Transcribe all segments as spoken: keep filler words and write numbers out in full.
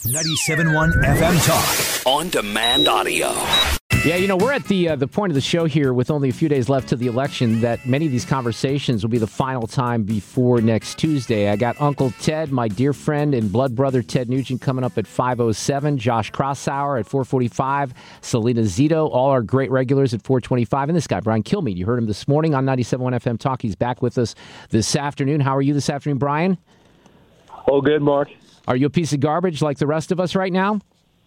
ninety-seven point one F M Talk. On demand audio. Yeah, you know, we're at the uh, the point of the show here with only a few days left to the election that many of these conversations will be the final time before next Tuesday. I got Uncle Ted, my dear friend and blood brother Ted Nugent, coming up at five oh seven, Josh Kraushaar at four forty-five, Selena Zito, all our great regulars at four twenty-five, and this guy, Brian Kilmeade. You heard him this morning on ninety-seven point one F M Talk. He's back with us this afternoon. How are you this afternoon, Brian? Oh, good, Mark. Are you a piece of garbage like the rest of us right now?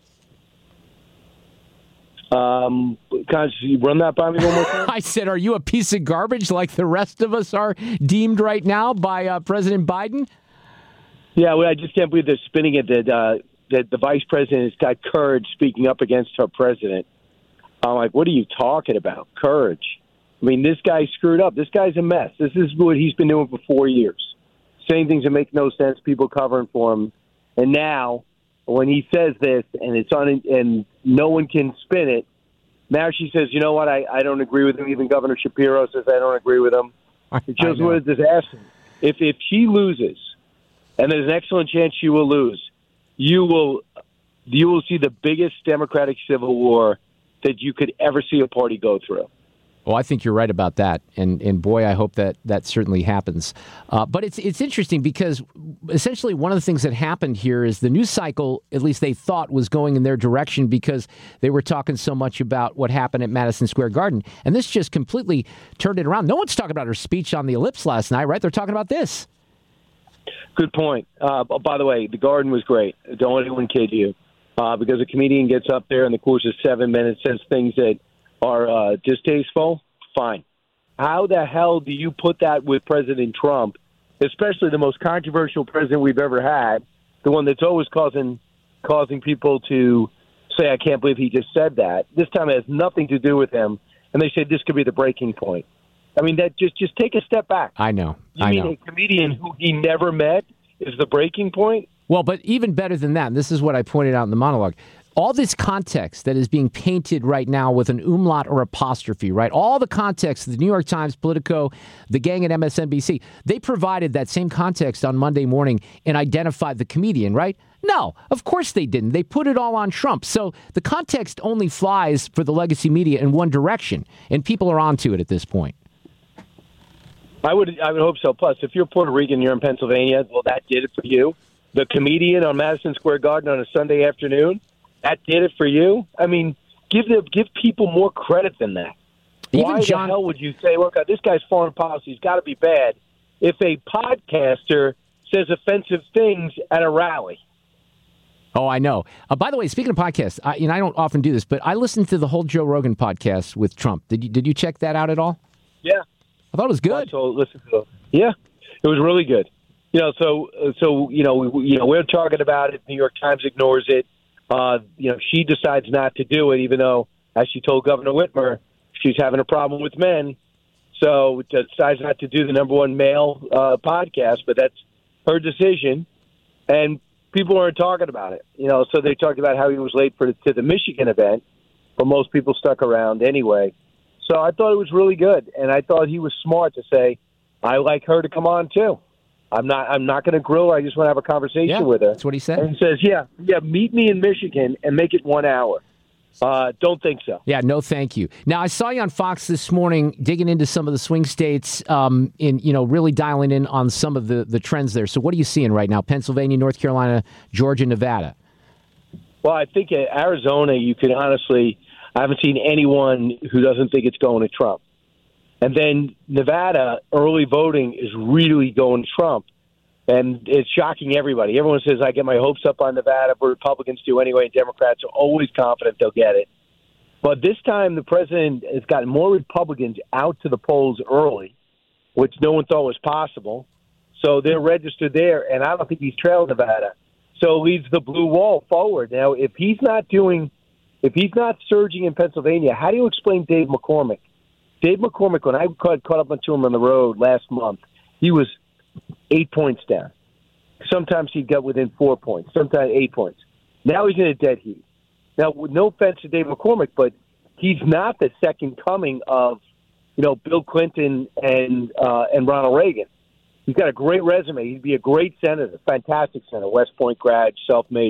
Um, can you run that by me one more time? I said, are you a piece of garbage like the rest of us are deemed right now by uh, President Biden? Yeah, well, I just can't believe they're spinning it that, uh, that the vice president has got courage speaking up against her president. I'm like, what are you talking about? Courage. I mean, this guy screwed up. This guy's a mess. This is what he's been doing for four years. Saying things that make no sense, people covering for him. And now, when he says this and it's on, and no one can spin it, now she says, you know what, I, I don't agree with him. Even Governor Shapiro says I don't agree with him. It shows what a disaster. If if she loses, and there's an excellent chance she will lose, you will you will see the biggest Democratic civil war that you could ever see a party go through. Well, I think you're right about that, and and boy, I hope that that certainly happens. Uh, but it's it's interesting because essentially one of the things that happened here is the news cycle, at least they thought, was going in their direction because they were talking so much about what happened at Madison Square Garden, and this just completely turned it around. No one's talking about her speech on the ellipse last night, right? They're talking about this. Good point. Uh, by the way, the Garden was great. Don't let anyone kid you, uh, because a comedian gets up there in the course of seven minutes, says things that are uh, distasteful, fine. How the hell do you put that with President Trump, especially the most controversial president we've ever had, the one that's always causing causing people to say, I can't believe he just said that. This time it has nothing to do with him, and they say this could be the breaking point. I mean, that just, just take a step back. I know. You I mean know. A comedian who he never met is the breaking point? Well, but even better than that, and this is what I pointed out in the monologue, all this context that is being painted right now with an umlaut or apostrophe, right? All the context, the New York Times, Politico, the gang at M S N B C, they provided that same context on Monday morning and identified the comedian, right? No, of course they didn't. They put it all on Trump. So the context only flies for the legacy media in one direction, and people are onto it at this point. I would I would hope so. Plus, if you're Puerto Rican, you're in Pennsylvania, well, that did it for you. The comedian on Madison Square Garden on a Sunday afternoon, that did it for you? I mean, give the, give people more credit than that. Even Why John, the hell would you say, look, this guy's foreign policy's got to be bad if a podcaster says offensive things at a rally? Oh, I know. Uh, by the way, speaking of podcasts, I, you know, I don't often do this, but I listened to the whole Joe Rogan podcast with Trump. Did you did you check that out at all? Yeah. I thought it was good. So listen to it. Yeah, it was really good. You know, so so you know, we, you know, we're talking about it. New York Times ignores it. Uh, you know, she decides not to do it, even though, as she told Governor Whitmer, she's having a problem with men. So decides not to do the number one male uh, podcast, but that's her decision. And people aren't talking about it. You know, so they talked about how he was late for to the Michigan event, but most people stuck around anyway. So I thought it was really good, and I thought he was smart to say, I like her to come on too. I'm not. I'm not going to grill her. I just want to have a conversation yeah, with her. That's what he said. And he says, "Yeah, yeah, meet me in Michigan and make it one hour." Uh, don't think so. Yeah, no, thank you. Now, I saw you on Fox this morning digging into some of the swing states, um, in you know, really dialing in on some of the the trends there. So, what are you seeing right now? Pennsylvania, North Carolina, Georgia, Nevada. Well, I think in Arizona, you can honestly. I haven't seen anyone who doesn't think it's going to Trump. And then Nevada, early voting is really going Trump. And it's shocking everybody. Everyone says, I get my hopes up on Nevada, but Republicans do anyway. Democrats are always confident they'll get it. But this time, the president has gotten more Republicans out to the polls early, which no one thought was possible. So they're registered there, and I don't think he's trailed Nevada. So it leads the blue wall forward. Now, if he's not doing, if he's not surging in Pennsylvania, how do you explain Dave McCormick? Dave McCormick, when I caught, caught up to him on the road last month, he was eight points down. Sometimes he'd get within four points, sometimes eight points. Now he's in a dead heat. Now, no offense to Dave McCormick, but he's not the second coming of, you know, Bill Clinton and uh, and Ronald Reagan. He's got a great resume. He'd be a great senator, fantastic senator, West Point grad, self-made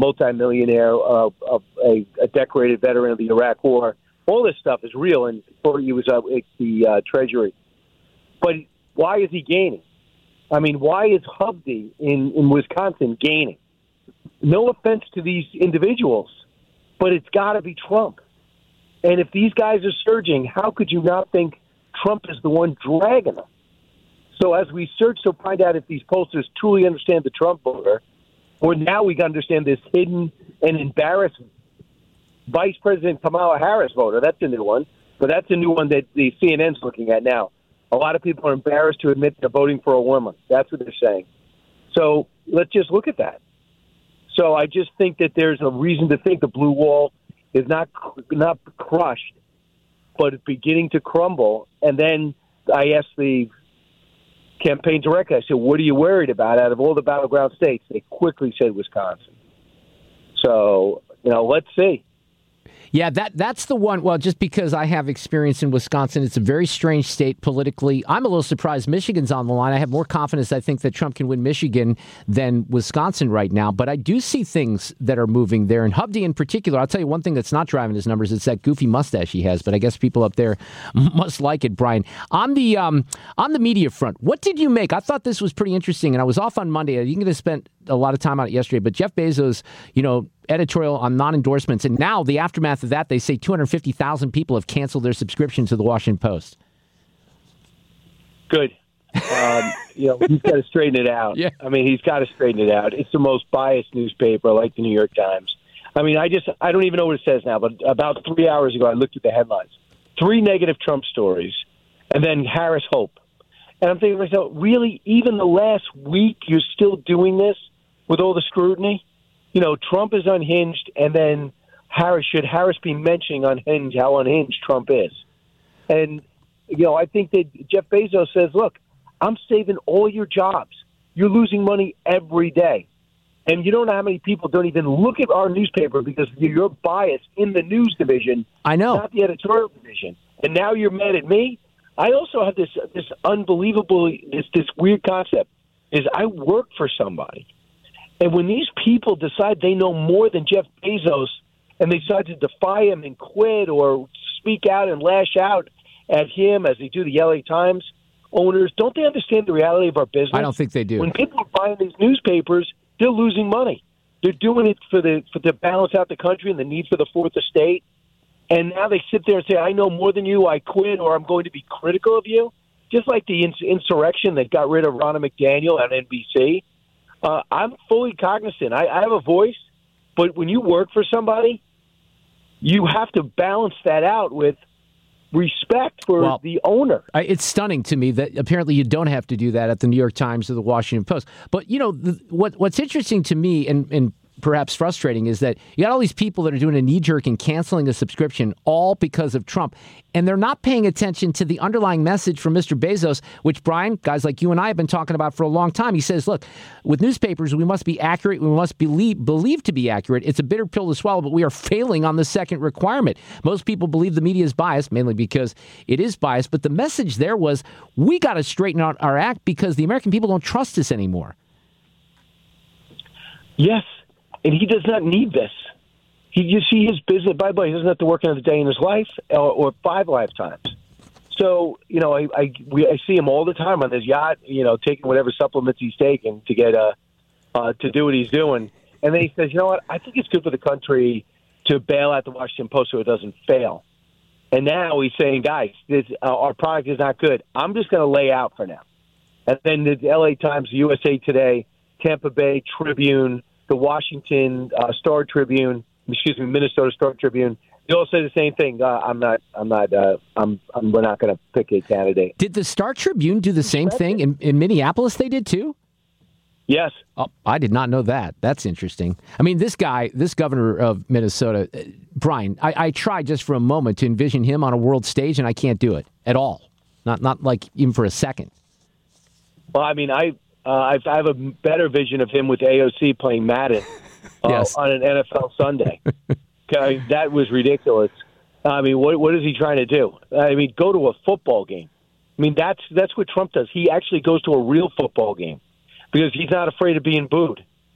multimillionaire, uh, a, a decorated veteran of the Iraq War. All this stuff is real, and before he was uh, at the uh, Treasury. But why is he gaining? I mean, why is Hovde in, in Wisconsin gaining? No offense to these individuals, but it's got to be Trump. And if these guys are surging, how could you not think Trump is the one dragging them? So as we search to find out if these pollsters truly understand the Trump voter, or now we understand this hidden and embarrassed Vice President Kamala Harris voter. That's a new one, but that's a new one that the C N N's looking at now. A lot of people are embarrassed to admit they're voting for a woman. That's what they're saying. So let's just look at that. So I just think that there's a reason to think the blue wall is not not crushed, but it's beginning to crumble. And then I asked the campaign director, I said, what are you worried about out of all the battleground states? They quickly said Wisconsin. So, you know, let's see. Yeah, that that's the one. Well, just because I have experience in Wisconsin, it's a very strange state politically. I'm a little surprised Michigan's on the line. I have more confidence, I think, that Trump can win Michigan than Wisconsin right now. But I do see things that are moving there. And Hovde in particular, I'll tell you one thing that's not driving his numbers. It's that goofy mustache he has. But I guess people up there must like it, Brian. On the um, on the media front, what did you make? I thought this was pretty interesting. And I was off on Monday. You could have spent a lot of time on it yesterday. But Jeff Bezos, you know, editorial on non-endorsements. And now the aftermath of that, they say two hundred fifty thousand people have canceled their subscription to the Washington Post. Good. Um, you know, he's got to straighten it out. Yeah. I mean, he's got to straighten it out. It's the most biased newspaper like the New York Times. I mean, I just, I don't even know what it says now, but about three hours ago, I looked at the headlines. Three negative Trump stories, and then Harris Hope. And I'm thinking to myself, really, even the last week, you're still doing this with all the scrutiny? You know, Trump is unhinged, and then Harris, should Harris be mentioning unhinged how unhinged Trump is? And, you know, I think that Jeff Bezos says, look, I'm saving all your jobs. You're losing money every day. And you don't know how many people don't even look at our newspaper because you're biased in the news division. I know. Not the editorial division. And now you're mad at me? I also have this this unbelievable, this, this weird concept, is I work for somebody. And when these people decide they know more than Jeff Bezos and they decide to defy him and quit or speak out and lash out at him as they do the L A Times owners, don't they understand the reality of our business? I don't think they do. When people are buying these newspapers, they're losing money. They're doing it for the for to balance out the country and the need for the fourth estate. And now they sit there and say, I know more than you, I quit, or I'm going to be critical of you. Just like the ins- insurrection that got rid of Ronna McDaniel on N B C. Uh, I'm fully cognizant. I, I have a voice, but when you work for somebody, you have to balance that out with respect for well, the owner. I, it's stunning to me that apparently you don't have to do that at the New York Times or the Washington Post. But, you know, the, what what's interesting to me and, and perhaps frustrating is that you got all these people that are doing a knee-jerk and canceling a subscription all because of Trump, and they're not paying attention to the underlying message from Mister Bezos, which, Brian, guys like you and I have been talking about for a long time. He says, look, with newspapers, we must be accurate. We must believe, believe to be accurate. It's a bitter pill to swallow, but we are failing on the second requirement. Most people believe the media is biased, mainly because it is biased, but the message there was we got to straighten out our act because the American people don't trust us anymore. Yes. And he does not need this. He, you see his business, by the way, he doesn't have to work another day in his life or, or five lifetimes. So, you know, I I, we, I see him all the time on his yacht, you know, taking whatever supplements he's taking to get uh, uh, to do what he's doing. And then he says, you know what, I think it's good for the country to bail out the Washington Post so it doesn't fail. And now he's saying, guys, this, uh, our product is not good. I'm just going to lay out for now. And then the L A Times, the U S A Today, Tampa Bay Tribune, the Washington uh, Star Tribune, excuse me, Minnesota Star Tribune, they all say the same thing. Uh, I'm not, I'm not, uh, I'm, I'm, we're not going to pick a candidate. Did the Star Tribune do the same thing in, in Minneapolis? They did too? Yes. Oh, I did not know that. That's interesting. I mean, this guy, this governor of Minnesota, uh, Brian, I, I tried just for a moment to envision him on a world stage, and I can't do it at all. Not, not like even for a second. Well, I mean, I, Uh, I've, I have a better vision of him with A O C playing Madden uh, yes. on an N F L Sunday. Okay, that was ridiculous. I mean, what what is he trying to do? I mean, go to a football game. I mean, that's that's what Trump does. He actually goes to a real football game because he's not afraid of being booed.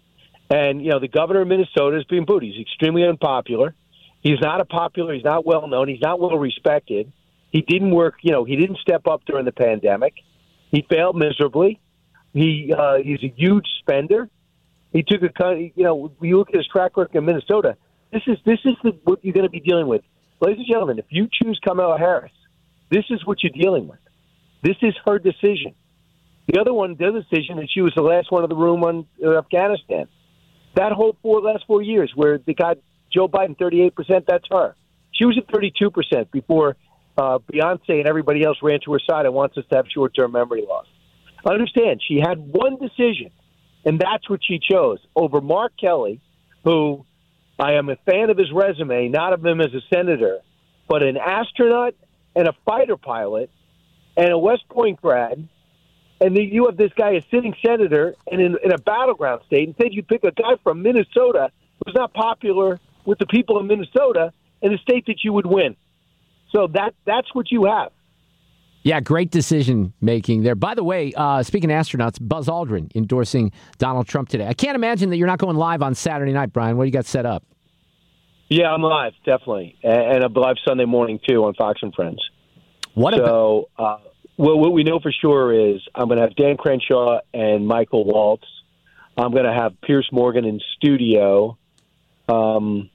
And, you know, the governor of Minnesota is being booed. He's extremely unpopular. He's not a popular. He's not well known. He's not well respected. He didn't work. You know, he didn't step up during the pandemic. He failed miserably. He uh, he's a huge spender. He took a cut. You know, you look at his track record in Minnesota. This is this is the, what you're going to be dealing with, ladies and gentlemen. If you choose Kamala Harris, this is what you're dealing with. This is her decision. The other one, the other decision, is she was the last one in the room on uh, Afghanistan. That whole four last four years where they got Joe Biden thirty-eight percent, that's her. She was at thirty-two percent before uh, Beyonce and everybody else ran to her side and wants us to have short-term memory loss. Understand, she had one decision, and that's what she chose over Mark Kelly, who I am a fan of his resume, not of him as a senator, but an astronaut and a fighter pilot and a West Point grad. And then you have this guy, a sitting senator, and in, in a battleground state. Instead, you pick a guy from Minnesota who's not popular with the people in Minnesota in a state that you would win. So that that's what you have. Yeah, great decision making there. By the way, uh, speaking of astronauts, Buzz Aldrin endorsing Donald Trump today. I can't imagine that you're not going live on Saturday night, Brian. What do you got set up? Yeah, I'm live, definitely. And I'm live Sunday morning, too, on Fox and Friends. What so, about- uh, well, what we know for sure is I'm going to have Dan Crenshaw and Michael Waltz. I'm going to have Pierce Morgan in studio. Um,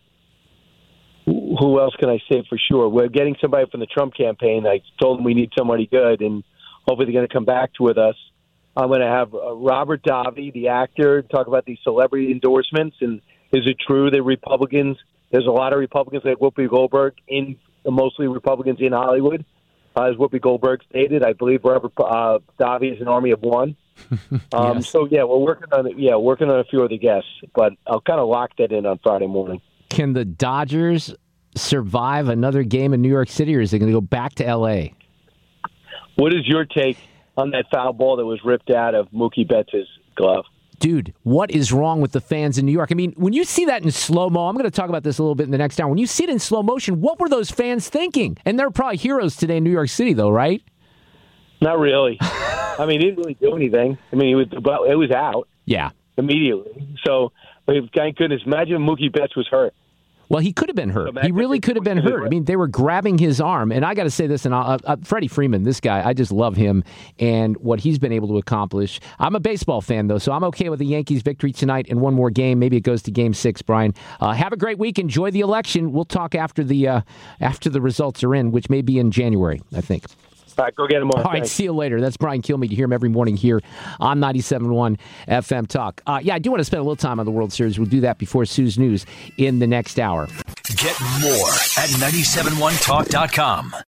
who else can I say for sure? We're getting somebody from the Trump campaign. I told them we need somebody good, and hopefully they're going to come back with us. I'm going to have uh, Robert Davi, the actor, talk about these celebrity endorsements. And is it true that Republicans, there's a lot of Republicans like Whoopi Goldberg, in mostly Republicans in Hollywood, uh, as Whoopi Goldberg stated. I believe Robert uh, Davi is an army of one. um, yes. So, yeah, we're working on it. Yeah, working on a few of the guests, but I'll kind of lock that in on Friday morning. Can the Dodgers survive another game in New York City, or is it going to go back to L A? What is your take on that foul ball that was ripped out of Mookie Betts' glove? Dude, what is wrong with the fans in New York? I mean, when you see that in slow-mo, I'm going to talk about this a little bit in the next hour. When you see it in slow motion, what were those fans thinking? And they're probably heroes today in New York City, though, right? Not really. I mean, he didn't really do anything. I mean, it was, it was out. Yeah. Immediately. So, thank goodness. Imagine if Mookie Betts was hurt. Well, he could have been hurt. He really could have been hurt. I mean, they were grabbing his arm. And I got to say this, and uh, uh, Freddie Freeman, this guy, I just love him and what he's been able to accomplish. I'm a baseball fan, though, so I'm okay with the Yankees' victory tonight and one more game. Maybe it goes to game six, Brian. Uh, have a great week. Enjoy the election. We'll talk after the uh, after the results are in, which may be in January, I think. All right, go get him on. All right, see you later. That's Brian Kilmeade. You hear him every morning here on ninety-seven point one F M Talk. Uh, yeah, I do want to spend a little time on the World Series. We'll do that before Sue's News in the next hour. Get more at nine seven one talk dot com.